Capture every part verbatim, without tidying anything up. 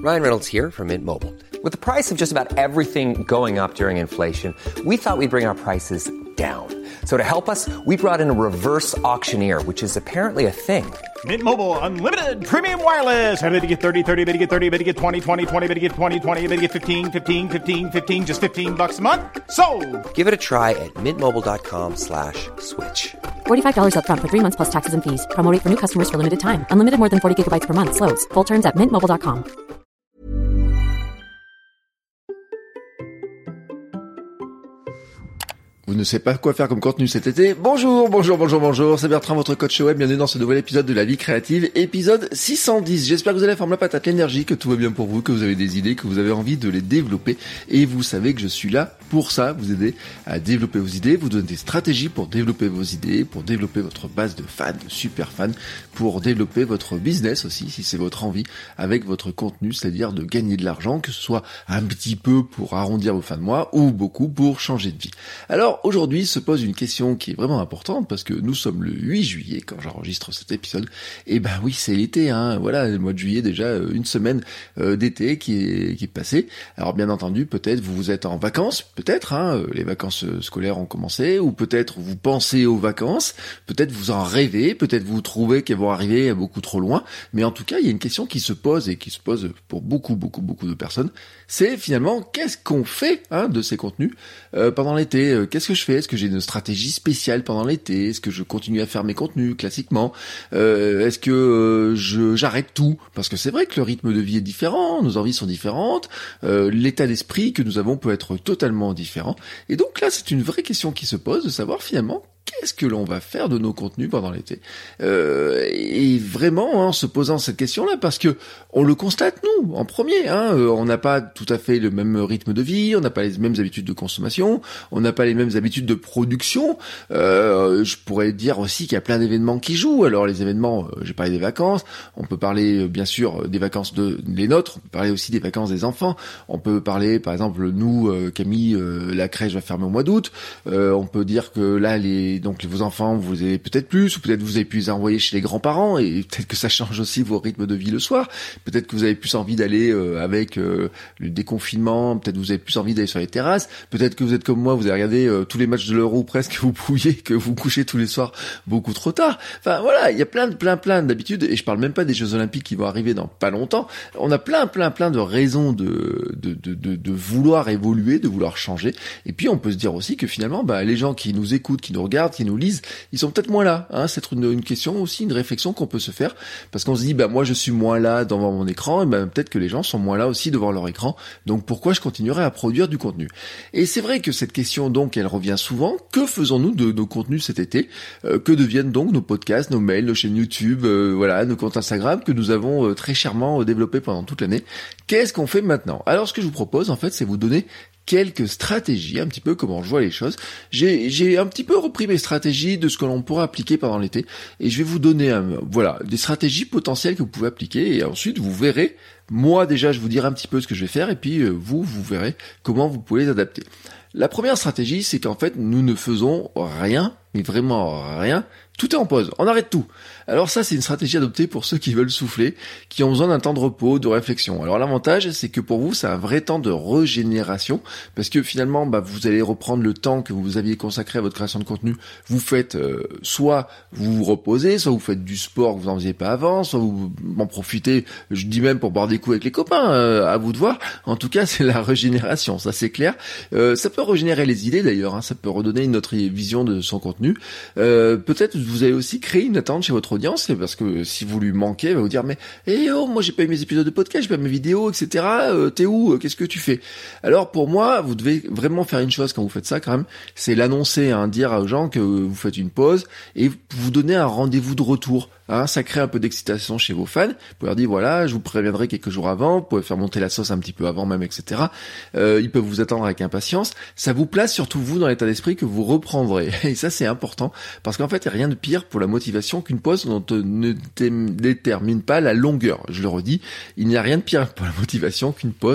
Ryan Reynolds here from Mint Mobile. With the price of just about everything going up during inflation, we thought we'd bring our prices down. So to help us, we brought in a reverse auctioneer, which is apparently a thing. Mint Mobile Unlimited Premium Wireless. How to get thirty, thirty, how to get thirty, how to get twenty, twenty, twenty, how to get twenty, twenty, how to get fifteen, fifteen, fifteen, fifteen, just fifteen bucks a month? Sold! Give it a try at mintmobile.com slash switch. forty-five dollars up front for three months plus taxes and fees. Promo rate for new customers for limited time. Unlimited more than forty gigabytes per month. Slows full terms at mint mobile dot com. Vous ne savez pas quoi faire comme contenu cet été? Bonjour, bonjour, bonjour, bonjour, c'est Bertrand, votre coach web. Bienvenue dans ce nouvel épisode de La Vie Créative, épisode six cent dix. J'espère que vous avez la forme, la patate, l'énergie, que tout va bien pour vous, que vous avez des idées, que vous avez envie de les développer. Et vous savez que je suis là pour ça, vous aider à développer vos idées, vous donner des stratégies pour développer vos idées, pour développer votre base de fans, de super fans, pour développer votre business aussi, si c'est votre envie, avec votre contenu, c'est-à-dire de gagner de l'argent, que ce soit un petit peu pour arrondir vos fins de mois ou beaucoup pour changer de vie. Alors, aujourd'hui se pose une question qui est vraiment importante parce que nous sommes le huit juillet quand j'enregistre cet épisode. Et ben oui, c'est l'été, hein. Voilà, le mois de juillet déjà, une semaine euh, d'été qui est qui est passée. Alors bien entendu, peut-être vous vous êtes en vacances, peut-être, hein, les vacances scolaires ont commencé, ou peut-être vous pensez aux vacances, peut-être vous en rêvez, peut-être vous trouvez qu'elles vont arriver beaucoup trop loin. Mais en tout cas, il y a une question qui se pose et qui se pose pour beaucoup, beaucoup, beaucoup de personnes. C'est finalement qu'est-ce qu'on fait hein, de ces contenus euh, pendant l'été. Qu'est-ce que je fais? Est-ce que j'ai une stratégie spéciale pendant l'été? Est-ce que je continue à faire mes contenus classiquement? euh, Est-ce que euh, je j'arrête tout? Parce que c'est vrai que le rythme de vie est différent, nos envies sont différentes, euh, l'état d'esprit que nous avons peut être totalement différent. Et donc là, c'est une vraie question qui se pose de savoir finalement qu'est-ce que l'on va faire de nos contenus pendant l'été euh, et vraiment, hein, en se posant cette question-là, parce que on le constate nous en premier. Hein, euh, on n'a pas tout à fait le même rythme de vie, on n'a pas les mêmes habitudes de consommation, on n'a pas les mêmes habitudes de production. Euh, je pourrais dire aussi qu'il y a plein d'événements qui jouent. Alors les événements, euh, j'ai parlé des vacances. On peut parler euh, bien sûr des vacances de les nôtres. On peut parler aussi des vacances des enfants. On peut parler, par exemple, nous, euh, Camille, euh, la crèche va fermer au mois d'août. Euh, on peut dire que là les donc vos enfants, vous avez peut-être plus, ou peut-être vous avez pu les envoyer chez les grands-parents, et peut-être que ça change aussi vos rythmes de vie le soir. Peut-être que vous avez plus envie d'aller euh, avec euh, le déconfinement, peut-être que vous avez plus envie d'aller sur les terrasses, peut-être que vous êtes comme moi, vous avez regardé euh, tous les matchs de l'Euro presque, vous pouviez, que vous couchez tous les soirs beaucoup trop tard. Enfin voilà, il y a plein de plein plein d'habitudes, et je parle même pas des Jeux Olympiques qui vont arriver dans pas longtemps. On a plein plein plein de raisons de de de de, de vouloir évoluer, de vouloir changer. Et puis on peut se dire aussi que finalement, bah les gens qui nous écoutent, qui nous regardent, qui nous lisent, ils sont peut-être moins là. Hein. C'est une, une question aussi, une réflexion qu'on peut se faire, parce qu'on se dit, bah moi je suis moins là devant mon écran, et ben peut-être que les gens sont moins là aussi devant leur écran. Donc pourquoi je continuerai à produire du contenu? Et c'est vrai que cette question donc, elle revient souvent. Que faisons-nous de nos contenus cet été? euh, Que deviennent donc nos podcasts, nos mails, nos chaînes YouTube, euh, voilà, nos comptes Instagram que nous avons euh, très chèrement euh, développés pendant toute l'année? Qu'est-ce qu'on fait maintenant? Alors ce que je vous propose en fait, c'est vous donner quelques stratégies, un petit peu comment je vois les choses. J'ai, j'ai un petit peu repris mes stratégies de ce que l'on pourrait appliquer pendant l'été, et je vais vous donner, un, voilà, des stratégies potentielles que vous pouvez appliquer, et ensuite vous verrez. Moi déjà, je vous dirai un petit peu ce que je vais faire, et puis euh, vous, vous verrez comment vous pouvez les adapter. La première stratégie, c'est qu'en fait, nous ne faisons rien, mais vraiment rien. Tout est en pause, on arrête tout. Alors ça, c'est une stratégie adoptée pour ceux qui veulent souffler, qui ont besoin d'un temps de repos, de réflexion. Alors l'avantage, c'est que pour vous, c'est un vrai temps de régénération, parce que finalement, bah, vous allez reprendre le temps que vous aviez consacré à votre création de contenu. Vous faites, euh, soit vous vous reposez, soit vous faites du sport que vous n'en faisiez pas avant, soit vous en profitez, je dis même pour boire des coups avec les copains, euh, à vous de voir. En tout cas, c'est la régénération, ça c'est clair. Euh, ça peut régénérer les idées d'ailleurs, hein, ça peut redonner une autre vision de son contenu. Euh, peut-être vous allez aussi créer une attente chez votre audience, parce que si vous lui manquez, elle va vous dire mais eh oh, moi j'ai pas eu mes épisodes de podcast, j'ai pas mes vidéos, et cetera. Euh, t'es où? Qu'est-ce que tu fais? Alors pour moi, vous devez vraiment faire une chose quand vous faites ça quand même, c'est l'annoncer, hein, dire aux gens que vous faites une pause et vous donner un rendez-vous de retour. Hein, ça crée un peu d'excitation chez vos fans. Vous pouvez leur dire voilà, je vous préviendrai quelques jours avant, vous pouvez faire monter la sauce un petit peu avant même, et cetera. Euh, ils peuvent vous attendre avec impatience. Ça vous place surtout vous dans l'état d'esprit que vous reprendrez. Et ça c'est important, parce qu'en fait il n'y a rien de pire pour la motivation qu'une pause dont on ne détermine pas la longueur. Je le redis, il n'y a rien de pire pour la motivation qu'une pause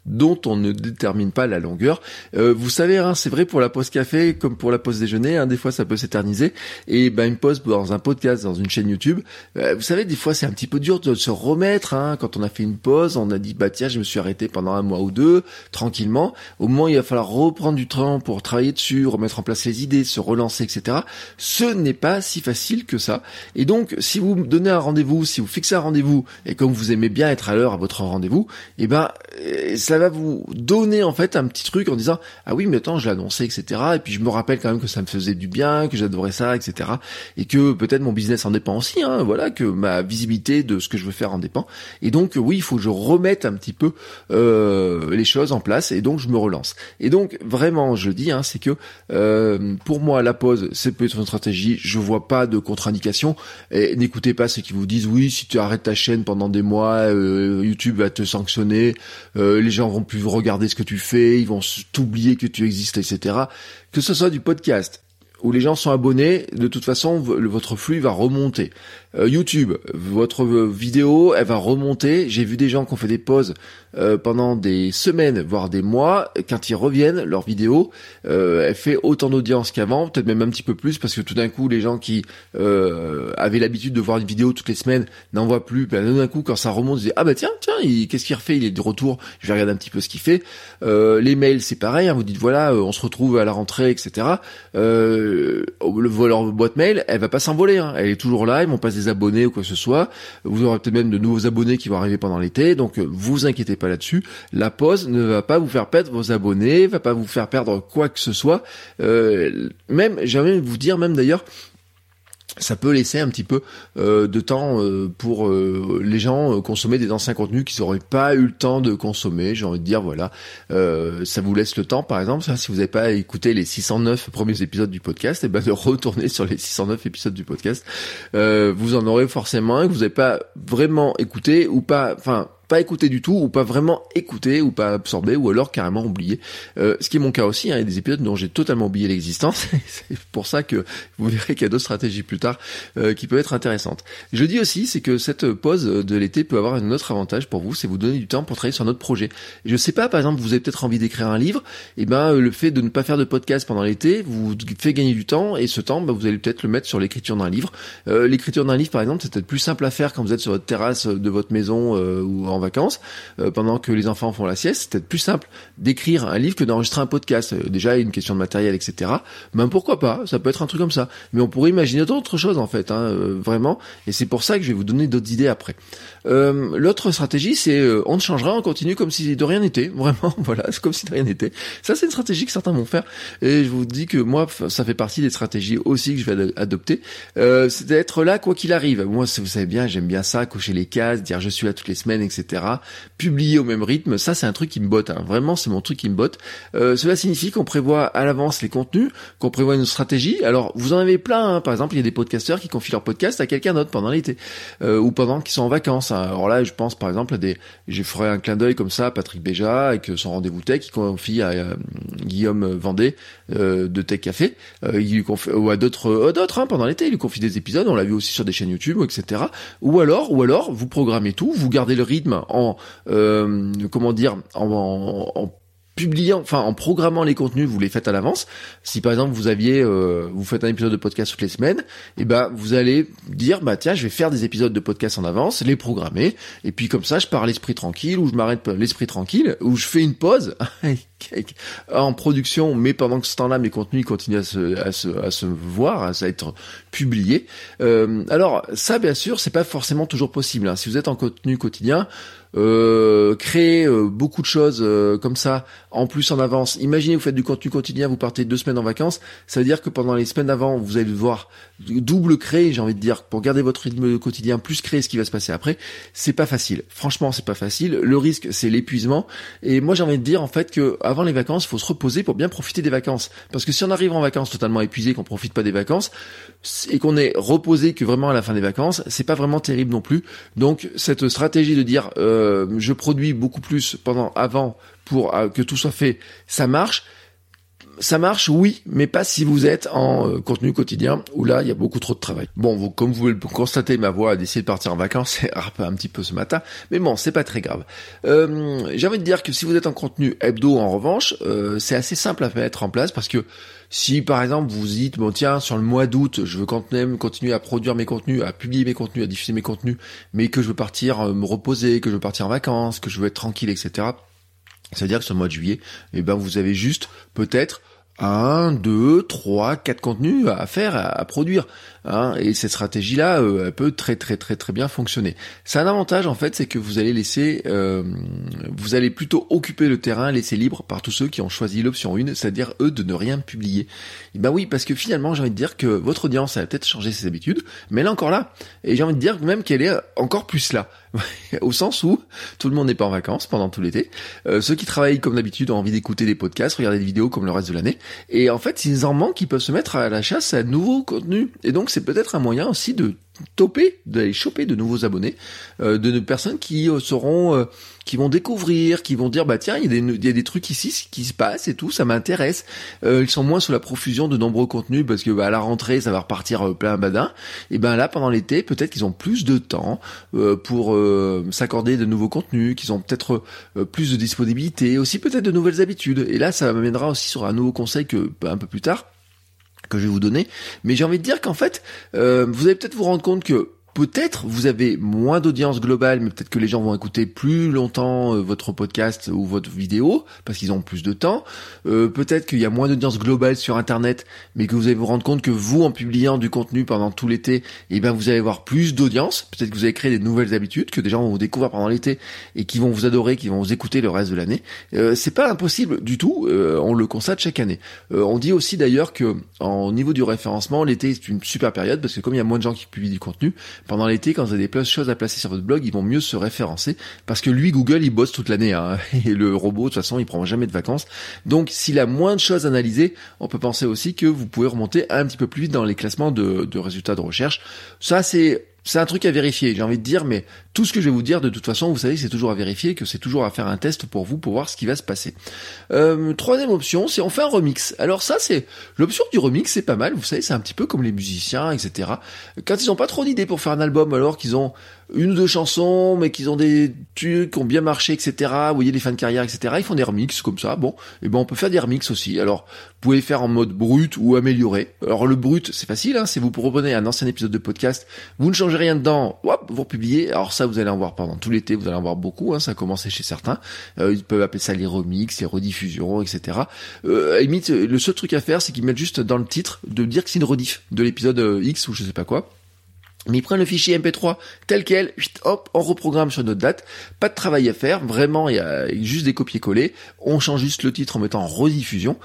dont on ne détermine pas la longueur. Euh, vous savez, hein, c'est vrai pour la pause café comme pour la pause déjeuner, hein, des fois ça peut s'éterniser. Et ben une pause dans un podcast, dans une chaîne YouTube, euh, vous savez, des fois c'est un petit peu dur de se remettre. Hein, quand on a fait une pause, on a dit bah tiens, je me suis arrêté pendant un mois ou deux, tranquillement. Au moment où il va falloir reprendre du temps pour travailler dessus, remettre en place les idées, se relancer, et cetera. Ce n'est pas si facile que ça. Et donc, si vous me donnez un rendez-vous, si vous fixez un rendez-vous, et comme vous aimez bien être à l'heure à votre rendez-vous, et ben ça va vous donner en fait un petit truc en disant ah oui mais attends je l'ai annoncé, et cetera. Et puis je me rappelle quand même que ça me faisait du bien, que j'adorais ça, et cetera. Et que peut-être mon business en dépend aussi, hein, voilà, que ma visibilité de ce que je veux faire en dépend. Et donc oui, il faut que je remette un petit peu euh, les choses en place, et donc je me relance. Et donc vraiment je dis, hein, c'est que euh, pour moi la pause c'est peut-être une stratégie. Je vois pas de contre-indication. Et n'écoutez pas ceux qui vous disent oui si tu arrêtes ta chaîne pendant des mois, euh, YouTube va te sanctionner, euh, les gens vont plus regarder ce que tu fais, ils vont t'oublier que tu existes, et cetera. Que ce soit du podcast où les gens sont abonnés, de toute façon, v- votre flux va remonter. Euh, YouTube, votre vidéo, elle va remonter. J'ai vu des gens qui ont fait des pauses euh, pendant des semaines, voire des mois. Quand ils reviennent, leur vidéo, euh, elle fait autant d'audience qu'avant, peut-être même un petit peu plus, parce que tout d'un coup, les gens qui euh, avaient l'habitude de voir une vidéo toutes les semaines n'en voient plus. Ben, tout d'un coup, quand ça remonte, ils disent ah bah tiens, tiens, il, qu'est-ce qu'il refait? Il est de retour. Je vais regarder un petit peu ce qu'il fait. Euh, les mails, c'est pareil. Hein, vous dites voilà, euh, on se retrouve à la rentrée, et cetera. Euh, le, leur boîte mail, elle va pas s'envoler. Hein, elle est toujours là. Ils vont passer des abonnés ou quoi que ce soit. Vous aurez peut-être même de nouveaux abonnés qui vont arriver pendant l'été. Donc, euh, vous inquiétez pas là-dessus. La pause ne va pas vous faire perdre vos abonnés, va pas vous faire perdre quoi que ce soit. Euh, même, j'ai envie de vous dire, même d'ailleurs, ça peut laisser un petit peu euh, de temps euh, pour euh, les gens euh, consommer des anciens contenus qu'ils n'auraient pas eu le temps de consommer. J'ai envie de dire, voilà, euh, ça vous laisse le temps, par exemple, ça, si vous n'avez pas écouté les six cent neuf premiers épisodes du podcast, et ben de retourner sur les six cent neuf épisodes du podcast. Euh, vous en aurez forcément un que vous n'avez pas vraiment écouté ou pas, enfin, pas écouté du tout, ou pas vraiment écouté, ou pas absorbé, ou alors carrément oublié. Euh, ce qui est mon cas aussi, hein, il y a des épisodes dont j'ai totalement oublié l'existence. C'est pour ça que vous verrez qu'il y a d'autres stratégies plus tard euh, qui peuvent être intéressantes. Je dis aussi, c'est que cette pause de l'été peut avoir un autre avantage pour vous, c'est vous donner du temps pour travailler sur notre projet. Je sais pas, par exemple, vous avez peut-être envie d'écrire un livre, et ben le fait de ne pas faire de podcast pendant l'été vous fait gagner du temps, et ce temps, ben, vous allez peut-être le mettre sur l'écriture d'un livre. Euh, l'écriture d'un livre, par exemple, c'est peut-être plus simple à faire quand vous êtes sur votre terrasse de votre maison euh, ou en vacances, euh, pendant que les enfants font la sieste. C'est peut-être plus simple d'écrire un livre que d'enregistrer un podcast. Euh, déjà, une question de matériel, et cetera. Ben pourquoi pas, ça peut être un truc comme ça. Mais on pourrait imaginer d'autres choses en fait, hein, euh, vraiment. Et c'est pour ça que je vais vous donner d'autres idées après. Euh, l'autre stratégie, c'est euh, on changera, on continue comme si de rien n'était. Vraiment, voilà, c'est comme si de rien n'était. Ça, c'est une stratégie que certains vont faire. Et je vous dis que moi, ça fait partie des stratégies aussi que je vais adopter. Euh, c'est d'être là quoi qu'il arrive. Moi, vous savez bien, j'aime bien ça, cocher les cases, dire je suis là toutes les semaines, et cetera. Publier au même rythme, ça c'est un truc qui me botte. Hein. Vraiment, c'est mon truc qui me botte. Euh, cela signifie qu'on prévoit à l'avance les contenus, qu'on prévoit une stratégie. Alors, vous en avez plein. Hein. Par exemple, il y a des podcasteurs qui confient leur podcast à quelqu'un d'autre pendant l'été, euh, ou pendant qu'ils sont en vacances. Alors là, je pense par exemple à des, je ferai un clin d'œil comme ça à Patrick Béja avec son rendez-vous tech qui confie à euh, Guillaume Vendée euh, de Tech Café, euh, il lui confie, ou à d'autres, euh, d'autres hein, pendant l'été, il lui confie des épisodes. On l'a vu aussi sur des chaînes YouTube, et cetera. Ou alors, ou alors, vous programmez tout, vous gardez le rythme en, euh, comment dire, en, en, en publiant, enfin en programmant les contenus, vous les faites à l'avance. Si par exemple vous aviez, euh, vous faites un épisode de podcast toutes les semaines, et ben vous allez dire bah tiens je vais faire des épisodes de podcast en avance, les programmer, et puis comme ça je pars l'esprit tranquille, ou je m'arrête l'esprit tranquille, ou je fais une pause en production, mais pendant que ce temps-là mes contenus continuent à se, à se, à se voir, à être publiés. Euh, alors ça bien sûr c'est pas forcément toujours possible. Hein. Si vous êtes en contenu quotidien, Euh, créer euh, beaucoup de choses euh, comme ça, en plus en avance. Imaginez, vous faites du contenu quotidien, vous partez deux semaines en vacances, ça veut dire que pendant les semaines d'avant, vous allez devoir double créer, j'ai envie de dire, pour garder votre rythme quotidien, plus créer ce qui va se passer après. C'est pas facile. Franchement, c'est pas facile. Le risque, c'est l'épuisement. Et moi, j'ai envie de dire, en fait, que avant les vacances, il faut se reposer pour bien profiter des vacances. Parce que si on arrive en vacances totalement épuisé, qu'on profite pas des vacances, et qu'on est reposé que vraiment à la fin des vacances, c'est pas vraiment terrible non plus. Donc, cette stratégie de dire, euh, je produis beaucoup plus pendant avant pour euh, que tout soit fait, ça marche. ça marche, oui, mais pas si vous êtes en euh, contenu quotidien, où là, il y a beaucoup trop de travail. Bon, vous, comme vous pouvez le constater, ma voix a décidé de partir en vacances, c'est un petit peu ce matin, mais bon, c'est pas très grave. Euh, j'ai envie de dire que si vous êtes en contenu hebdo, en revanche, euh, c'est assez simple à mettre en place, parce que si, par exemple, vous dites, bon, tiens, sur le mois d'août, je veux quand même continuer à produire mes contenus, à publier mes contenus, à diffuser mes contenus, mais que je veux partir euh, me reposer, que je veux partir en vacances, que je veux être tranquille, et cetera. C'est-à-dire que sur le mois de juillet, eh ben, vous avez juste, peut-être, un, deux, trois, quatre contenus à faire, à, à produire, hein, et cette stratégie-là, euh, elle peut très très très très bien fonctionner. C'est un avantage en fait, c'est que vous allez laisser, euh, vous allez plutôt occuper le terrain, laisser libre par tous ceux qui ont choisi l'option un, c'est-à-dire eux de ne rien publier. Et ben oui, parce que finalement, j'ai envie de dire que votre audience, elle a peut-être changé ses habitudes, mais elle est encore là, et j'ai envie de dire même qu'elle est encore plus là. Au sens où tout le monde n'est pas en vacances pendant tout l'été. Euh, ceux qui travaillent comme d'habitude ont envie d'écouter des podcasts, regarder des vidéos comme le reste de l'année. Et en fait, s'ils en manquent, ils peuvent se mettre à la chasse à de nouveaux contenus. Et donc, c'est peut-être un moyen aussi de toper, d'aller choper de nouveaux abonnés, euh, de, de personnes qui euh, seront, euh, qui vont découvrir, qui vont dire bah tiens, il y a des, il y a des trucs ici qui se passent et tout, ça m'intéresse. Euh, ils sont moins sous la profusion de nombreux contenus parce que bah à la rentrée ça va repartir euh, plein badin. Et ben là pendant l'été, peut-être qu'ils ont plus de temps euh, pour euh, s'accorder de nouveaux contenus, qu'ils ont peut-être euh, plus de disponibilité, aussi peut-être de nouvelles habitudes. Et là, ça m'amènera aussi sur un nouveau conseil que bah, un peu plus tard. que je vais vous donner, mais j'ai envie de dire qu'en fait, euh, vous allez peut-être vous rendre compte que peut-être vous avez moins d'audience globale, mais peut-être que les gens vont écouter plus longtemps euh, votre podcast ou votre vidéo, parce qu'ils ont plus de temps. Euh, peut-être qu'il y a moins d'audience globale sur Internet, mais que vous allez vous rendre compte que vous, en publiant du contenu pendant tout l'été, eh ben vous allez avoir plus d'audience. Peut-être que vous allez créer des nouvelles habitudes, que des gens vont vous découvrir pendant l'été et qui vont vous adorer, qui vont vous écouter le reste de l'année. Euh, c'est pas impossible du tout, euh, on le constate chaque année. Euh, on dit aussi d'ailleurs que au niveau du référencement, l'été c'est une super période, parce que comme il y a moins de gens qui publient du contenu, pendant l'été, quand vous avez des choses à placer sur votre blog, ils vont mieux se référencer, parce que lui, Google, il bosse toute l'année, hein, et le robot, de toute façon, il prend jamais de vacances. Donc, s'il a moins de choses à analyser, on peut penser aussi que vous pouvez remonter un petit peu plus vite dans les classements de, de résultats de recherche. Ça, c'est... C'est un truc à vérifier, j'ai envie de dire, mais tout ce que je vais vous dire, de toute façon, vous savez que c'est toujours à vérifier, que c'est toujours à faire un test pour vous, pour voir ce qui va se passer. Euh, troisième option, c'est on fait un remix. Alors ça, c'est l'option du remix, c'est pas mal. Vous savez, c'est un petit peu comme les musiciens, et cetera. Quand ils ont pas trop d'idées pour faire un album, alors qu'ils ont une ou deux chansons, mais qu'ils ont des trucs qui ont bien marché, et cetera. Vous voyez, les fins de carrière, et cetera. Ils font des remixes comme ça. Bon, et ben on peut faire des remixes aussi. Alors, vous pouvez faire en mode brut ou amélioré. Alors le brut, c'est facile, hein, c'est vous reprenez un ancien épisode de podcast, vous ne changez rien dedans, hop, vous republiez. Alors ça, vous allez en voir pendant tout l'été, vous allez en voir beaucoup, hein, ça a commencé chez certains. Euh, ils peuvent appeler ça les remixes, les rediffusions, et cetera. Euh, à la limite, le seul truc à faire, c'est qu'ils mettent juste dans le titre de dire que c'est une rediff de l'épisode X ou je sais pas quoi. Mais ils prennent le fichier M P trois tel quel, hop, on reprogramme sur notre date, pas de travail à faire, vraiment, il y a juste des copier-coller, on change juste le titre en mettant en rediffusion.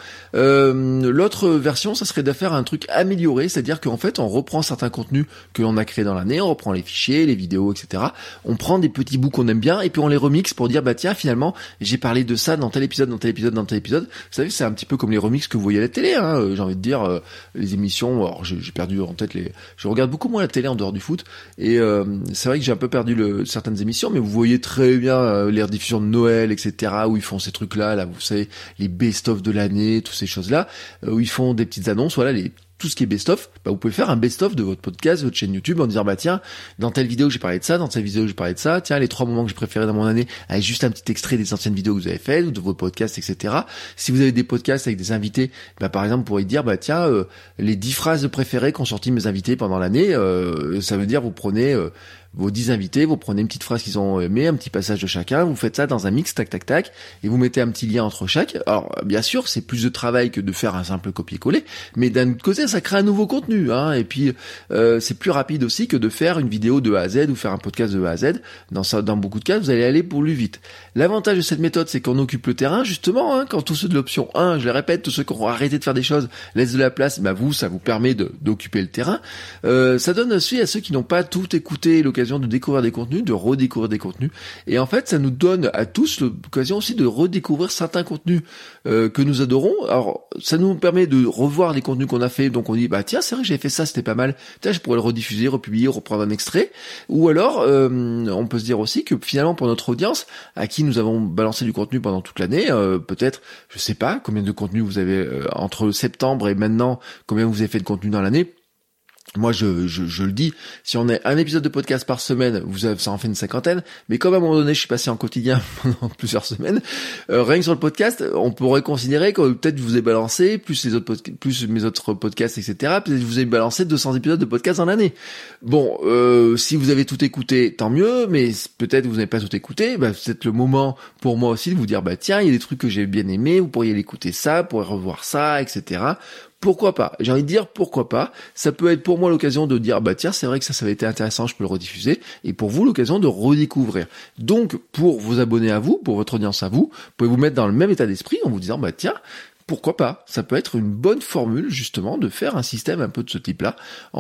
Euh, l'autre version, ça serait de faire un truc amélioré, c'est-à-dire qu'en fait, on reprend certains contenus que l'on a créés dans l'année, on reprend les fichiers, les vidéos, et cetera. On prend des petits bouts qu'on aime bien, et puis on les remixe pour dire, bah tiens, finalement, j'ai parlé de ça dans tel épisode, dans tel épisode, dans tel épisode. Vous savez, c'est un petit peu comme les remixes que vous voyez à la télé, hein, j'ai envie de dire, euh, les émissions, alors j'ai, j'ai perdu en tête les... Je regarde beaucoup moins la télé en dehors du foot, et euh, c'est vrai que j'ai un peu perdu le, certaines émissions, mais vous voyez très bien euh, les rediffusions de Noël, et cetera, où ils font ces trucs-là, là, vous savez, les best-of de l'année, toutes ces choses-là, euh, où ils font des petites annonces, voilà, les tout ce qui est best-of, bah vous pouvez faire un best-of de votre podcast, votre chaîne YouTube, en disant bah tiens, dans telle vidéo j'ai parlé de ça, dans telle vidéo j'ai parlé de ça, tiens les trois moments que j'ai préférés dans mon année, avec juste un petit extrait des anciennes vidéos que vous avez faites ou de vos podcasts, et cetera. Si vous avez des podcasts avec des invités, bah par exemple vous pourriez dire bah tiens euh, les dix phrases préférées qu'ont sorti mes invités pendant l'année, euh, ça veut dire vous prenez euh, vos dix invités, vous prenez une petite phrase qu'ils ont aimé, un petit passage de chacun, vous faites ça dans un mix, tac tac tac, et vous mettez un petit lien entre chaque. Alors bien sûr, c'est plus de travail que de faire un simple copier-coller, mais d'un autre côté, ça crée un nouveau contenu, hein, et puis euh, c'est plus rapide aussi que de faire une vidéo de A à Z ou faire un podcast de A à Z. Dans ça, dans beaucoup de cas, vous allez aller plus vite. L'avantage de cette méthode, c'est qu'on occupe le terrain, justement, hein, quand tous ceux de l'option un, je le répète, tous ceux qui ont arrêté de faire des choses, laissent de la place, bah vous, ça vous permet de, d'occuper le terrain. Euh, ça donne aussi à ceux qui n'ont pas tout écouté l'occasion l'occasion de découvrir des contenus, de redécouvrir des contenus. Et en fait, ça nous donne à tous l'occasion aussi de redécouvrir certains contenus euh, que nous adorons. Alors, ça nous permet de revoir les contenus qu'on a fait. Donc, on dit, bah tiens, c'est vrai que j'avais fait ça, c'était pas mal. Tiens, je pourrais le rediffuser, republier, reprendre un extrait. Ou alors, euh, on peut se dire aussi que finalement, pour notre audience, à qui nous avons balancé du contenu pendant toute l'année, euh, peut-être, je sais pas, combien de contenu vous avez euh, entre septembre et maintenant, combien vous avez fait de contenu dans l'année. Moi, je, je, je le dis, si on a un épisode de podcast par semaine, vous avez, ça en fait une cinquantaine, mais comme à un moment donné, je suis passé en quotidien pendant plusieurs semaines, euh, rien que sur le podcast, on pourrait considérer que peut-être je vous ai balancé, plus les autres podca- plus mes autres podcasts, et cetera, peut-être je vous ai balancé deux cents épisodes de podcast dans l'année. Bon, euh, si vous avez tout écouté, tant mieux, mais peut-être vous n'avez pas tout écouté, bah, c'est peut-être le moment pour moi aussi de vous dire, bah tiens, il y a des trucs que j'ai bien aimés, vous pourriez l'écouter ça, vous pourriez revoir ça, et cetera. Pourquoi pas? J'ai envie de dire pourquoi pas. Ça peut être pour moi l'occasion de dire bah tiens, c'est vrai que ça ça avait été intéressant, je peux le rediffuser, et pour vous l'occasion de redécouvrir. Donc pour vous abonner à vous, pour votre audience à vous, vous pouvez vous mettre dans le même état d'esprit en vous disant bah tiens, pourquoi pas? Ça peut être une bonne formule justement de faire un système un peu de ce type-là,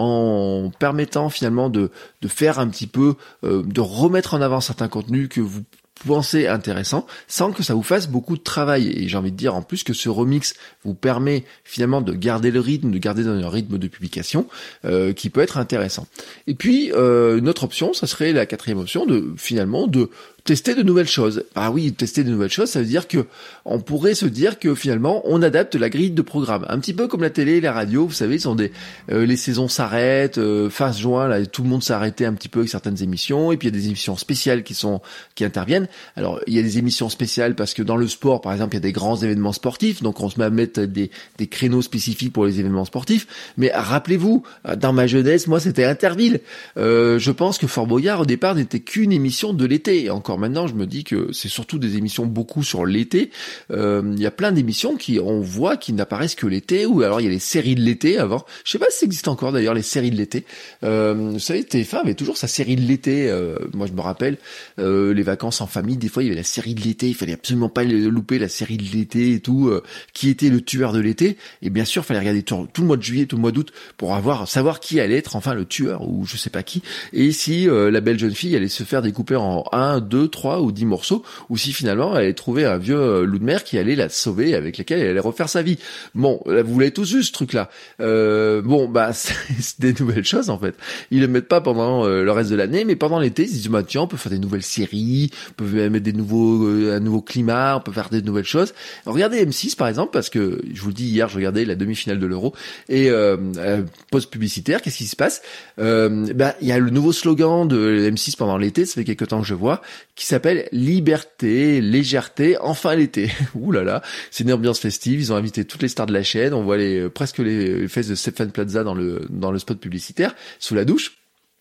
en permettant finalement de de faire un petit peu, euh, de remettre en avant certains contenus que vous pensez intéressant, sans que ça vous fasse beaucoup de travail. Et j'ai envie de dire en plus que ce remix vous permet finalement de garder le rythme, de garder dans un rythme de publication euh, qui peut être intéressant. Et puis euh, une autre option, ça serait la quatrième option de finalement de tester de nouvelles choses. Ah oui, tester de nouvelles choses, ça veut dire que on pourrait se dire que finalement on adapte la grille de programme, un petit peu comme la télé, la radio. Vous savez, ils sont des euh, les saisons s'arrêtent, euh, fin juin, là tout le monde s'est arrêté un petit peu avec certaines émissions, et puis il y a des émissions spéciales qui sont qui interviennent. Alors il y a des émissions spéciales parce que dans le sport, par exemple, il y a des grands événements sportifs, donc on se met à mettre des des créneaux spécifiques pour les événements sportifs. Mais rappelez-vous, dans ma jeunesse, moi c'était Interville. Euh, je pense que Fort Boyard au départ n'était qu'une émission de l'été. Et encore maintenant, je me dis que c'est surtout des émissions beaucoup sur l'été. Euh, il y a plein d'émissions qui, on voit, qui n'apparaissent que l'été, ou alors il y a les séries de l'été avant. Je sais pas si ça existe encore d'ailleurs, les séries de l'été. Euh, vous savez, T F un avait toujours sa série de l'été. Euh, moi, je me rappelle, euh, les vacances en famille, des fois, il y avait la série de l'été. Il fallait absolument pas louper la série de l'été et tout. Euh, qui était le tueur de l'été? Et bien sûr, il fallait regarder tout, tout le mois de juillet, tout le mois d'août, pour avoir, savoir qui allait être enfin le tueur, ou je sais pas qui. Et si euh, la belle jeune fille allait se faire découper en un, deux, trois ou dix morceaux, ou si finalement elle allait trouver un vieux euh, loup de mer qui allait la sauver, avec lequel elle allait refaire sa vie. Bon, là, vous l'avez tous vu ce truc-là. Euh, bon, bah c'est, c'est des nouvelles choses en fait. Ils le mettent pas pendant euh, le reste de l'année, mais pendant l'été, ils se disent bah tiens, on peut faire des nouvelles séries, on peut mettre des nouveaux, euh, un nouveau climat, on peut faire des nouvelles choses. Alors, regardez M six par exemple, parce que je vous le dis, hier je regardais la demi-finale de l'Euro, et euh, euh, post publicitaire, qu'est-ce qui se passe? Euh, bah il y a le nouveau slogan de M six pendant l'été, ça fait quelque temps que je vois, qui s'appelle liberté, légèreté, enfin l'été. Ouh là là, c'est une ambiance festive. Ils ont invité toutes les stars de la chaîne. On voit les presque les, les fesses de Stéphane Plaza dans le dans le spot publicitaire sous la douche.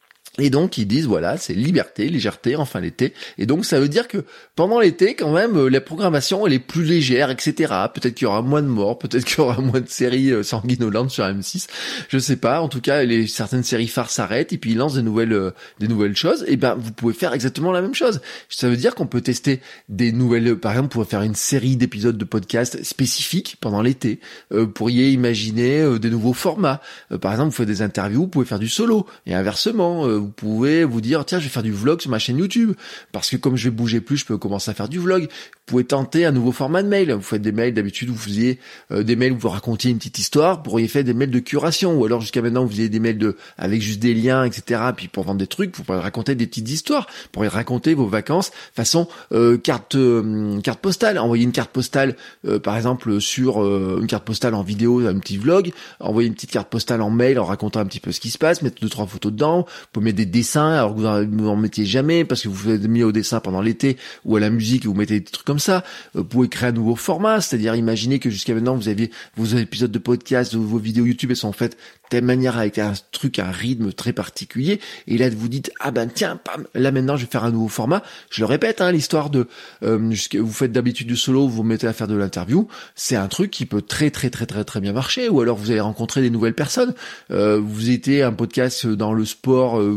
Et donc ils disent voilà, c'est liberté, légèreté, enfin l'été. Et donc ça veut dire que pendant l'été, quand même, la programmation elle est plus légère, et cetera. Peut-être qu'il y aura moins de morts, peut-être qu'il y aura moins de séries euh, sanguinolentes sur M six. Je sais pas. En tout cas, les certaines séries phares s'arrêtent et puis ils lancent des nouvelles euh, des nouvelles choses. Et ben vous pouvez faire exactement la même chose. Ça veut dire qu'on peut tester des nouvelles. Par exemple, vous pouvez faire une série d'épisodes de podcast spécifiques pendant l'été. Euh, vous pourriez imaginer euh, des nouveaux formats. Euh, par exemple, vous faites des interviews, vous pouvez faire du solo et inversement. Euh, Vous pouvez vous dire tiens je vais faire du vlog sur ma chaîne YouTube parce que comme je vais bouger plus je peux commencer à faire du vlog. Vous pouvez tenter un nouveau format de mail. Vous faites des mails d'habitude, vous faisiez euh, des mails où vous racontiez une petite histoire. Vous pourriez faire des mails de curation ou alors jusqu'à maintenant vous faisiez des mails de avec juste des liens etc. Puis pour vendre des trucs vous pourriez raconter des petites histoires. Vous pourriez raconter vos vacances façon euh, carte euh, carte postale. Envoyer une carte postale euh, par exemple sur euh, une carte postale en vidéo, un petit vlog. Envoyer une petite carte postale en mail en racontant un petit peu ce qui se passe. Mettre deux trois photos dedans. Vous pouvez mettre des dessins alors que vous n'en mettiez jamais parce que vous faites mis au dessin pendant l'été ou à la musique et vous mettez des trucs comme ça. Vous pouvez créer un nouveau format, c'est-à-dire imaginer que jusqu'à maintenant vous aviez vos épisodes de podcast, vos vidéos YouTube, elles sont faites de telle manière avec un truc, un rythme très particulier, et là vous dites ah ben tiens, pam, là maintenant je vais faire un nouveau format. Je le répète, hein, l'histoire de euh, vous faites d'habitude du solo, vous vous mettez à faire de l'interview, c'est un truc qui peut très très très très très bien marcher. Ou alors vous allez rencontrer des nouvelles personnes. Euh, vous étiez un podcast dans le sport, euh,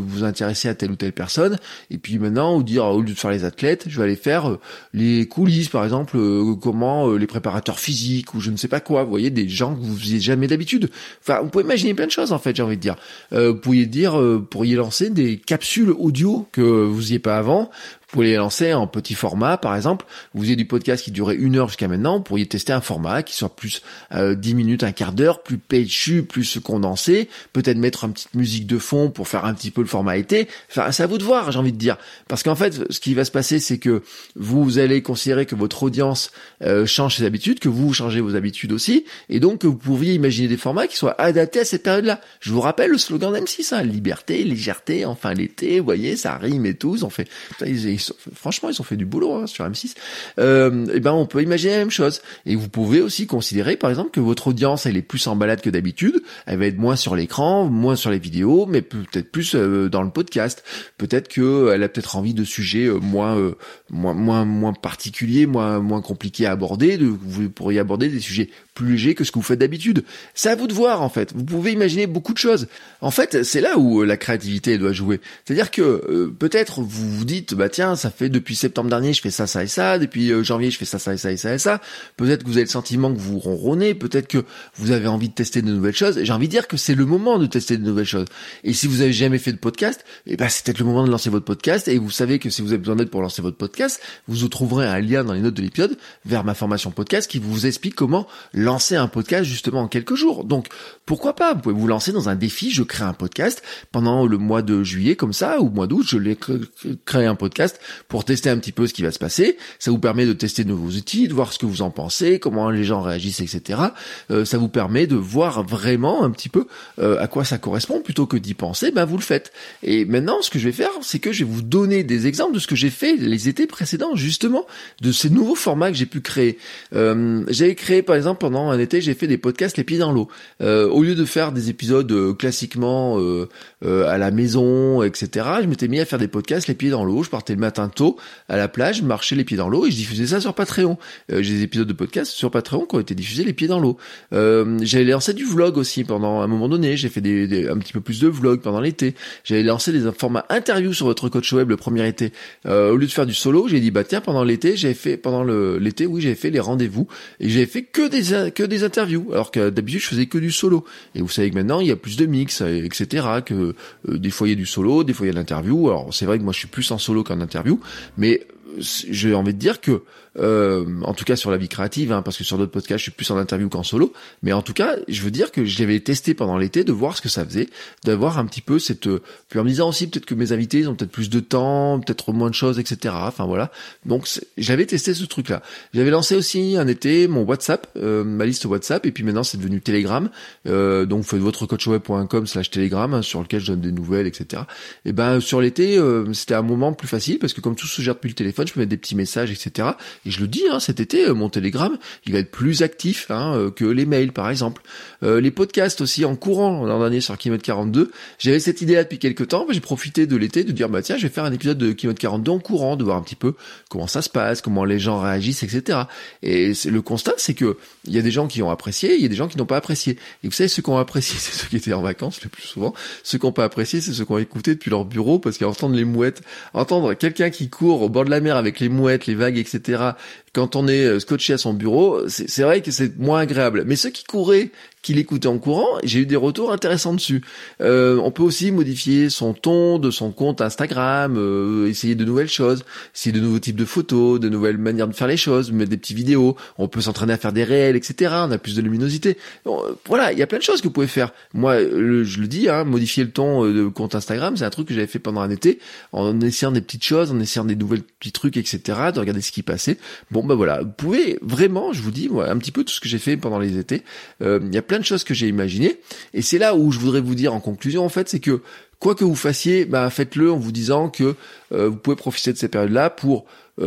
vous intéresser à telle ou telle personne, et puis maintenant, vous dire, au lieu de faire les athlètes, je vais aller faire euh, les coulisses, par exemple, euh, comment euh, les préparateurs physiques, ou je ne sais pas quoi, vous voyez, des gens que vous faisiez jamais d'habitude. Enfin, vous pouvez imaginer plein de choses, en fait, j'ai envie de dire. Euh, vous pourriez dire, euh, pourriez lancer des capsules audio que vous faisiez pas avant. Vous pouvez les lancer en petit format, par exemple. Vous faisiez du podcast qui durait une heure jusqu'à maintenant. Vous pourriez tester un format qui soit plus euh, dix minutes, un quart d'heure, plus péchu, plus condensé. Peut-être mettre une petite musique de fond pour faire un petit peu le format été. Enfin, c'est à vous de voir, j'ai envie de dire. Parce qu'en fait, ce qui va se passer, c'est que vous allez considérer que votre audience euh, change ses habitudes, que vous changez vos habitudes aussi, et donc que vous pourriez imaginer des formats qui soient adaptés à cette période-là. Je vous rappelle le slogan d'M six, hein, liberté, légèreté, enfin l'été, vous voyez, ça rime et tout. Ils ont fait... Ils, ils sont, franchement, ils ont fait du boulot hein, sur M six. Euh, et ben, on peut imaginer la même chose. Et vous pouvez aussi considérer, par exemple, que votre audience, elle est plus en balade que d'habitude. Elle va être moins sur l'écran, moins sur les vidéos, mais peut-être plus euh, dans le podcast. Peut-être que elle a peut-être envie de sujets euh, moins, euh, moins, moins, moins particuliers, moins, moins compliqués à aborder. De, vous pourriez aborder des sujets plus légers que ce que vous faites d'habitude. C'est à vous de voir, en fait. Vous pouvez imaginer beaucoup de choses. En fait, c'est là où la créativité doit jouer. C'est-à-dire que euh, peut-être vous vous dites, bah tiens, ça fait depuis septembre dernier, je fais ça, ça et ça. Depuis euh, janvier, je fais ça, ça et ça et ça et ça. Peut-être que vous avez le sentiment que vous ronronnez. Peut-être que vous avez envie de tester de nouvelles choses. J'ai envie de dire que c'est le moment de tester de nouvelles choses. Et si vous avez jamais fait de podcast, eh ben c'est peut-être le moment de lancer votre podcast. Et vous savez que si vous avez besoin d'aide pour lancer votre podcast, vous trouverez un lien dans les notes de l'épisode vers ma formation podcast qui vous explique comment lancer un podcast justement en quelques jours. Donc pourquoi pas, vous pouvez vous lancer dans un défi. Je crée un podcast pendant le mois de juillet comme ça, ou mois d'août, je l'ai créé un podcast pour tester un petit peu ce qui va se passer. Ça vous permet de tester de nouveaux outils, de voir ce que vous en pensez, comment les gens réagissent, et cetera. Euh, ça vous permet de voir vraiment un petit peu euh, à quoi ça correspond. Plutôt que d'y penser, ben vous le faites. Et maintenant, ce que je vais faire, c'est que je vais vous donner des exemples de ce que j'ai fait les étés précédents, justement, de ces nouveaux formats que j'ai pu créer. Euh, j'avais créé, par exemple, pendant un été, j'ai fait des podcasts les pieds dans l'eau. Euh, au lieu de faire des épisodes euh, classiquement euh, euh, à la maison, et cetera, je m'étais mis à faire des podcasts les pieds dans l'eau. Je partais le matin tôt à la plage, je marchais les pieds dans l'eau et je diffusais ça sur Patreon. Euh, j'ai des épisodes de podcasts sur Patreon qui ont été diffusés les pieds dans l'eau. Euh, j'avais lancé du vlog aussi pendant un moment donné. J'ai fait des, des, un petit peu plus de vlog pendant l'été. J'avais lancé des formats interviews sur votre coach web le premier été. Euh, au lieu de faire du solo, j'ai dit bah tiens pendant l'été j'avais fait pendant le l'été oui j'avais fait les rendez-vous et j'avais fait que des que des interviews alors que d'habitude je faisais que du solo. Et vous savez que maintenant il y a plus de mix et cetera. Que euh, des fois il y a du solo, des fois il y a de l'interview. Alors c'est vrai que moi je suis plus en solo qu'en interview, mais j'ai envie de dire que euh, en tout cas sur la vie créative, hein, parce que sur d'autres podcasts je suis plus en interview qu'en solo, mais en tout cas je veux dire que je l'avais testé pendant l'été, de voir ce que ça faisait, d'avoir un petit peu cette, puis en me disant aussi peut-être que mes invités ils ont peut-être plus de temps, peut-être moins de choses, et cetera. Enfin voilà, donc j'avais testé ce truc-là. J'avais lancé aussi un été mon WhatsApp, euh, ma liste WhatsApp, et puis maintenant c'est devenu Telegram. Euh, donc faites votre coach web point com slash Telegram hein, sur lequel je donne des nouvelles, et cetera. Et ben sur l'été euh, c'était un moment plus facile parce que comme tout se gère depuis le téléphone, je peux mettre des petits messages, et cetera. Et je le dis, hein, cet été, mon Telegram, il va être plus actif hein, que les mails, par exemple. Euh, les podcasts aussi, en courant l'an dernier sur Keynote quarante-deux, j'avais cette idée-là depuis quelques temps, j'ai profité de l'été de dire, bah tiens, je vais faire un épisode de Keynote quarante-deux en courant, de voir un petit peu comment ça se passe, comment les gens réagissent, et cetera. Et c'est, le constat, c'est que il y a des gens qui ont apprécié, il y a des gens qui n'ont pas apprécié. Et vous savez, ceux qui ont apprécié, c'est ceux qui étaient en vacances le plus souvent. Ceux qui n'ont pas apprécié, c'est ceux qui ont écouté depuis leur bureau, parce qu'entendre les mouettes, entendre quelqu'un qui court au bord de la mer avec les mouettes, les vagues, et cetera, quand on est scotché à son bureau, c'est, c'est vrai que c'est moins agréable. Mais ceux qui couraient, qui l'écoutaient en courant, j'ai eu des retours intéressants dessus. Euh, on peut aussi modifier son ton de son compte Instagram, euh, essayer de nouvelles choses, essayer de nouveaux types de photos, de nouvelles manières de faire les choses, mettre des petites vidéos. On peut s'entraîner à faire des réels, et cetera. On a plus de luminosité. Bon, voilà, il y a plein de choses que vous pouvez faire. Moi, le, je le dis, hein, modifier le ton de compte Instagram, c'est un truc que j'avais fait pendant un été, en essayant des petites choses, en essayant des nouvelles petits trucs, et cetera. De regarder ce qui passait. Bon, bah voilà, vous pouvez vraiment, je vous dis, moi, un petit peu tout ce que j'ai fait pendant les étés. Euh, il y a plein de choses que j'ai imaginées, et c'est là où je voudrais vous dire en conclusion, en fait, c'est que quoi que vous fassiez, bah faites-le en vous disant que euh, vous pouvez profiter de ces périodes-là pour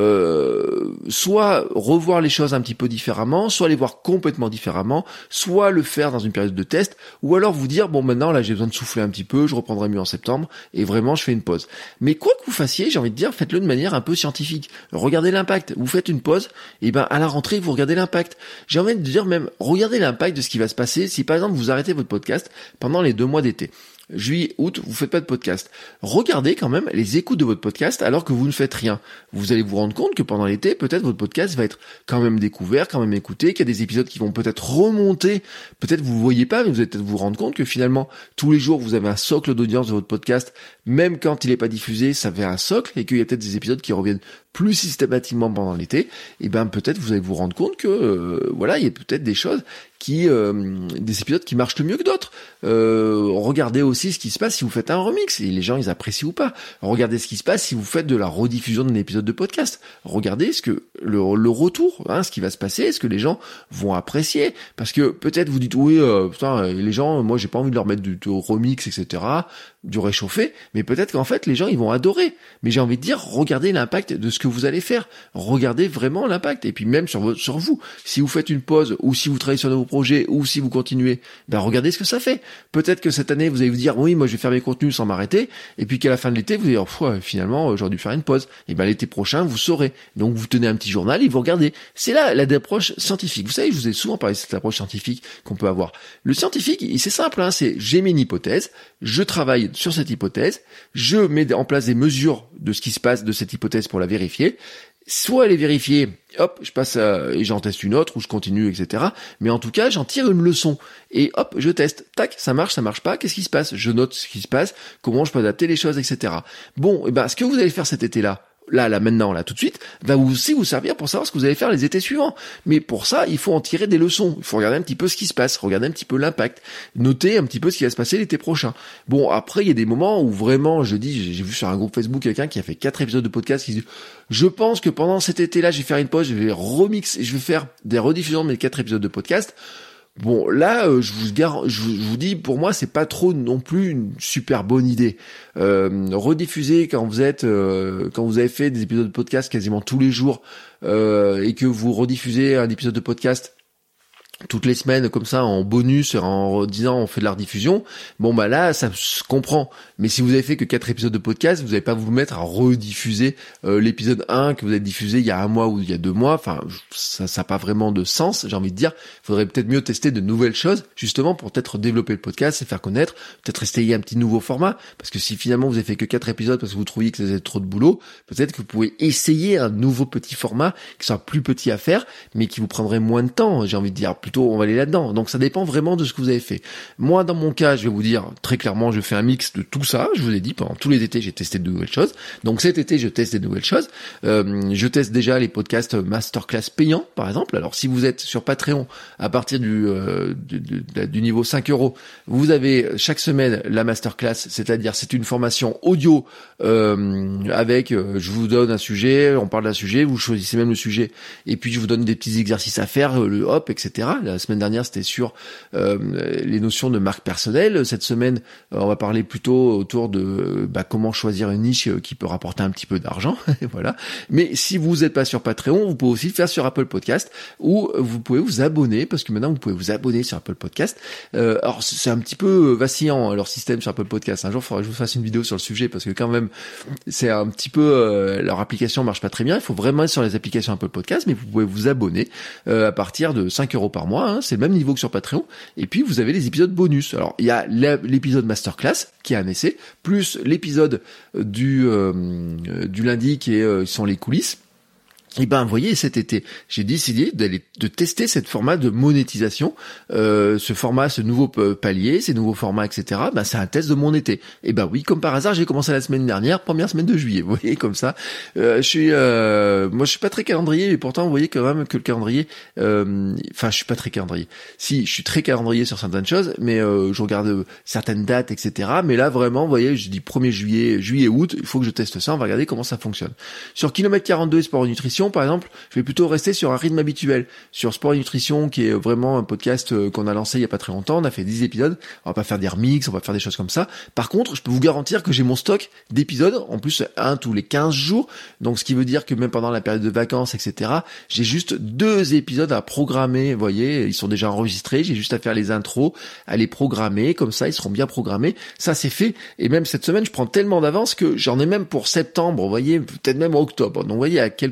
euh, soit revoir les choses un petit peu différemment, soit les voir complètement différemment, soit le faire dans une période de test, ou alors vous dire bon maintenant là j'ai besoin de souffler un petit peu, je reprendrai mieux en septembre et vraiment je fais une pause. Mais quoi que vous fassiez, j'ai envie de dire, faites-le de manière un peu scientifique. Regardez l'impact. Vous faites une pause, et ben à la rentrée vous regardez l'impact. J'ai envie de dire même regardez l'impact de ce qui va se passer si par exemple vous arrêtez votre podcast pendant les deux mois d'été. juillet, août, vous faites pas de podcast. Regardez quand même les écoutes de votre podcast alors que vous ne faites rien. Vous allez vous rendre compte que pendant l'été, peut-être votre podcast va être quand même découvert, quand même écouté, qu'il y a des épisodes qui vont peut-être remonter. Peut-être vous ne voyez pas, mais vous allez peut-être vous rendre compte que finalement, tous les jours, vous avez un socle d'audience de votre podcast. Même quand il n'est pas diffusé, ça fait un socle et qu'il y a peut-être des épisodes qui reviennent plus systématiquement pendant l'été. Et ben peut-être vous allez vous rendre compte que euh, voilà, il y a peut-être des choses qui euh, des épisodes qui marchent mieux que d'autres. Euh, regardez aussi ce qui se passe si vous faites un remix et les gens ils apprécient ou pas. Regardez ce qui se passe si vous faites de la rediffusion d'un épisode de podcast. Regardez ce que le, le retour, hein, ce qui va se passer, ce que les gens vont apprécier. Parce que peut-être vous dites oui, euh, putain, les gens, moi j'ai pas envie de leur mettre du, du remix, et cetera, du réchauffé. Mais peut-être qu'en fait les gens ils vont adorer. Mais j'ai envie de dire, regardez l'impact de ce que vous allez faire. Regardez vraiment l'impact. Et puis même sur, votre, sur vous, si vous faites une pause ou si vous travaillez sur de nouveaux projets ou si vous continuez, ben regardez ce que ça fait. Peut-être que cette année vous allez vous dire oui, moi je vais faire mes contenus sans m'arrêter. Et puis qu'à la fin de l'été vous allez dire oh, finalement j'aurais dû faire une pause. Et ben l'été prochain vous saurez. Donc vous tenez un petit journal et vous regardez. C'est là la approche scientifique. Vous savez, je vous ai souvent parlé de cette approche scientifique qu'on peut avoir. Le scientifique, c'est simple, hein, c'est j'ai mis une hypothèse, je travaille sur cette hypothèse, je mets en place des mesures de ce qui se passe de cette hypothèse pour la vérifier. Soit elle est vérifiée, hop, je passe à, et j'en teste une autre, ou je continue, et cetera. Mais en tout cas, j'en tire une leçon. Et hop, je teste. Tac, ça marche, ça marche pas, qu'est-ce qui se passe? Je note ce qui se passe, comment je peux adapter les choses, et cetera. Bon, et ben, ce que vous allez faire cet été-là, là, là, maintenant, là, tout de suite, va aussi vous servir pour savoir ce que vous allez faire les étés suivants. Mais pour ça, il faut en tirer des leçons. Il faut regarder un petit peu ce qui se passe, regarder un petit peu l'impact, noter un petit peu ce qui va se passer l'été prochain. Bon, après, il y a des moments où vraiment, je dis, j'ai vu sur un groupe Facebook quelqu'un qui a fait quatre épisodes de podcast qui dit, je pense que pendant cet été-là, je vais faire une pause, je vais remixer, je vais faire des rediffusions de mes quatre épisodes de podcast. Bon, là, euh, je vous gar... je vous dis, pour moi, c'est pas trop non plus une super bonne idée. Euh, rediffuser quand vous êtes, euh, quand vous avez fait des épisodes de podcast quasiment tous les jours euh, et que vous rediffusez un épisode de podcast toutes les semaines comme ça en bonus en disant on fait de la rediffusion, bon bah là ça se comprend. Mais si vous avez fait que quatre épisodes de podcast, vous n'allez pas vous mettre à rediffuser euh, l'épisode un que vous avez diffusé il y a un mois ou il y a deux mois, enfin ça ça n'a pas vraiment de sens, j'ai envie de dire. Il faudrait peut-être mieux tester de nouvelles choses justement pour peut-être développer le podcast et faire connaître, peut-être essayer un petit nouveau format, parce que si finalement vous avez fait que quatre épisodes parce que vous trouviez que ça faisait trop de boulot, peut-être que vous pouvez essayer un nouveau petit format qui sera plus petit à faire mais qui vous prendrait moins de temps, j'ai envie de dire. Plutôt on va aller là-dedans. Donc ça dépend vraiment de ce que vous avez fait. Moi dans mon cas, je vais vous dire très clairement, je fais un mix de tout ça. Je vous ai dit, pendant tous les étés, j'ai testé de nouvelles choses. Donc cet été, je teste des nouvelles choses. Euh, je teste déjà les podcasts masterclass payants, par exemple. Alors si vous êtes sur Patreon, à partir du, euh, du, du, du niveau cinq euros, vous avez chaque semaine la masterclass, c'est-à-dire c'est une formation audio euh, avec, euh, je vous donne un sujet, on parle d'un sujet, vous choisissez même le sujet, et puis je vous donne des petits exercices à faire, le hop, et cetera. La semaine dernière, c'était sur euh, les notions de marque personnelle. Cette semaine, euh, on va parler plutôt autour de bah, comment choisir une niche qui peut rapporter un petit peu d'argent. Voilà. Mais si vous n'êtes pas sur Patreon, vous pouvez aussi le faire sur Apple Podcast, ou vous pouvez vous abonner, parce que maintenant vous pouvez vous abonner sur Apple Podcast. Euh, alors c'est un petit peu vacillant leur système sur Apple Podcast. Un jour, il faudra que je vous fasse une vidéo sur le sujet, parce que quand même, c'est un petit peu euh, leur application marche pas très bien. Il faut vraiment être sur les applications Apple Podcast, mais vous pouvez vous abonner euh, à partir de cinq euros par mois. Hein, c'est le même niveau que sur Patreon. Et puis vous avez les épisodes bonus. Alors il y a l'épisode masterclass qui est un essai, plus l'épisode du euh, du lundi qui est euh, sont les coulisses. Et ben, vous voyez, cet été, j'ai décidé d'aller de tester cette format de monétisation, euh, ce format, ce nouveau palier, ces nouveaux formats, et cetera. Ben, c'est un test de mon été. Et ben oui, comme par hasard, j'ai commencé la semaine dernière, première semaine de juillet. Vous voyez, comme ça. Euh, je suis, euh, moi, je suis pas très calendrier, mais pourtant, vous voyez quand même que le calendrier, euh, enfin, je suis pas très calendrier. Si, je suis très calendrier sur certaines choses, mais euh, je regarde certaines dates, et cetera. Mais là, vraiment, vous voyez, je dis premier juillet, juillet, août, il faut que je teste ça. On va regarder comment ça fonctionne. Sur Kilomètre quarante-deux et Sport et Nutrition, par exemple, je vais plutôt rester sur un rythme habituel. Sur Sport et Nutrition, qui est vraiment un podcast qu'on a lancé il y a pas très longtemps, on a fait dix épisodes, on va pas faire des remixes, on va faire des choses comme ça. Par contre, je peux vous garantir que j'ai mon stock d'épisodes, en plus un tous les quinze jours, donc ce qui veut dire que même pendant la période de vacances, et cetera, j'ai juste deux épisodes à programmer, vous voyez, ils sont déjà enregistrés, j'ai juste à faire les intros, à les programmer, comme ça ils seront bien programmés, ça c'est fait, et même cette semaine, je prends tellement d'avance que j'en ai même pour septembre, vous voyez, peut-être même octobre, donc vous voyez à quel point j'ai un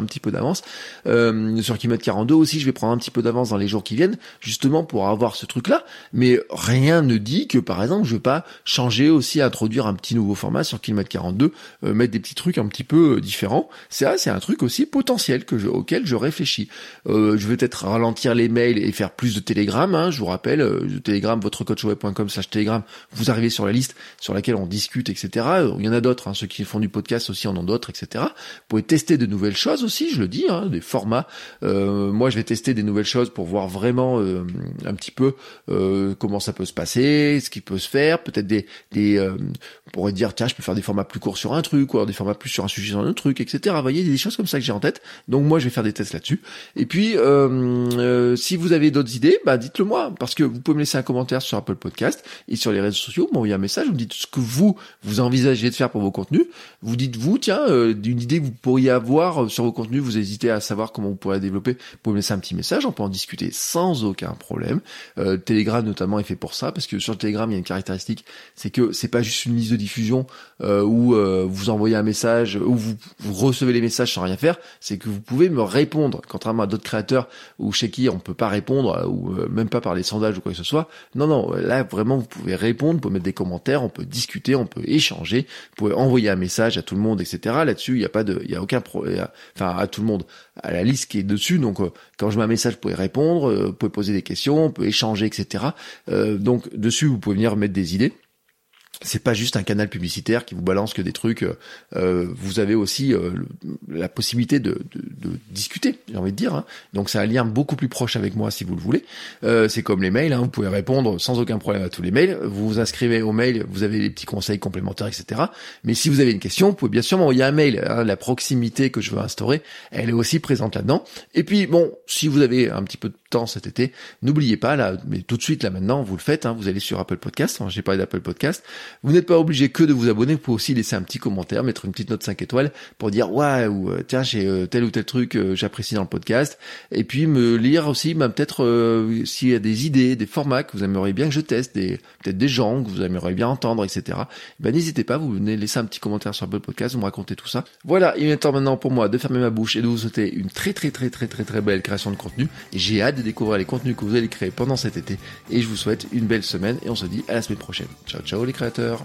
un petit peu d'avance. Euh, sur Kilomètre quarante-deux aussi, je vais prendre un petit peu d'avance dans les jours qui viennent, justement pour avoir ce truc-là. Mais rien ne dit que, par exemple, je vais pas changer aussi, introduire un petit nouveau format sur Kilomètre quarante-deux, euh, mettre des petits trucs un petit peu euh, différents. C'est ça, c'est un truc aussi potentiel que je, auquel je réfléchis. Euh, je vais peut-être ralentir les mails et faire plus de Telegram. Hein, je vous rappelle, euh, Telegram, votrecoachweb point com slash Telegram. Vous arrivez sur la liste sur laquelle on discute, et cetera. Il y en a d'autres, hein, ceux qui font du podcast aussi en ont d'autres, et cetera. Vous pouvez tester de nouvelles choses aussi, je le dis, hein, des formats. Euh, moi, je vais tester des nouvelles choses pour voir vraiment euh, un petit peu euh, comment ça peut se passer, ce qui peut se faire, peut-être des, des euh, on pourrait dire tiens, je peux faire des formats plus courts sur un truc, ou alors des formats plus sur un sujet sur un autre truc, et cetera. Vous voyez, des choses comme ça que j'ai en tête. Donc moi, je vais faire des tests là-dessus. Et puis, euh, euh, si vous avez d'autres idées, bah dites-le moi, parce que vous pouvez me laisser un commentaire sur Apple Podcast et sur les réseaux sociaux, m'envoyer un message, vous me dites ce que vous vous envisagez de faire pour vos contenus. Vous dites vous, tiens, euh, d'une idée que vous pourriez avoir sur vos contenus, vous hésitez à savoir comment vous pourrez la développer, vous pouvez me laisser un petit message, on peut en discuter sans aucun problème. Euh, Telegram notamment est fait pour ça, parce que sur Telegram il y a une caractéristique, c'est que c'est pas juste une liste de diffusion euh, où euh, vous envoyez un message, où vous, vous recevez les messages sans rien faire, c'est que vous pouvez me répondre, contrairement à d'autres créateurs où chez qui on peut pas répondre, ou euh, même pas par les sondages ou quoi que ce soit. Non, non, là vraiment vous pouvez répondre, vous pouvez mettre des commentaires, on peut discuter, on peut échanger, vous pouvez envoyer un message à tout le monde, et cetera. Là-dessus, il y a pas de, il y a aucun problème, enfin à tout le monde, à la liste qui est dessus. Donc euh, quand je mets un message, vous pouvez répondre, euh, vous pouvez poser des questions, on peut échanger, et cetera. Euh, donc dessus, vous pouvez venir mettre des idées. C'est pas juste un canal publicitaire qui vous balance que des trucs. Euh, vous avez aussi euh, le, la possibilité de, de, de discuter, j'ai envie de dire. Hein. Donc c'est un lien beaucoup plus proche avec moi si vous le voulez. Euh, c'est comme les mails, hein, vous pouvez répondre sans aucun problème à tous les mails. Vous vous inscrivez au mail, vous avez des petits conseils complémentaires, et cetera. Mais si vous avez une question, vous pouvez bien sûr m'envoyer un mail. Hein. La proximité que je veux instaurer, elle est aussi présente là-dedans. Et puis bon, si vous avez un petit peu de temps cet été, n'oubliez pas là, mais tout de suite là maintenant, vous le faites. Hein, vous allez sur Apple Podcast. Hein, j'ai parlé d'Apple Podcast. Vous n'êtes pas obligé que de vous abonner, vous pouvez aussi laisser un petit commentaire, mettre une petite note cinq étoiles pour dire ouais, ou euh, tiens, j'ai euh, tel ou tel truc euh, j'apprécie dans le podcast, et puis me lire aussi bah, peut-être euh, s'il y a des idées, des formats que vous aimeriez bien que je teste, des peut-être des gens que vous aimeriez bien entendre, et cetera. Ben n'hésitez pas, vous venez laisser un petit commentaire sur Apple Podcast, vous me racontez tout ça. Voilà, il est temps maintenant pour moi de fermer ma bouche et de vous souhaiter une très très très très très très belle création de contenu. Et j'ai hâte de découvrir les contenus que vous allez créer pendant cet été, et je vous souhaite une belle semaine et on se dit à la semaine prochaine. Ciao ciao les créateurs.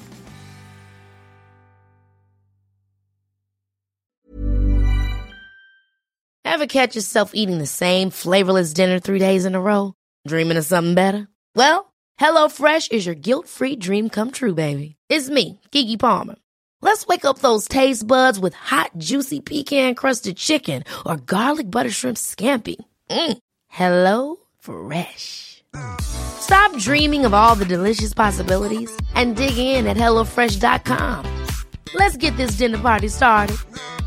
Ever catch yourself eating the same flavorless dinner three days in a row? Dreaming of something better? Well, HelloFresh is your guilt-free dream come true, baby. It's me, Keke Palmer. Let's wake up those taste buds with hot, juicy pecan-crusted chicken or garlic butter shrimp scampi. Mm. Hello Fresh. Stop dreaming of all the delicious possibilities and dig in at hello fresh dot com. Let's get this dinner party started.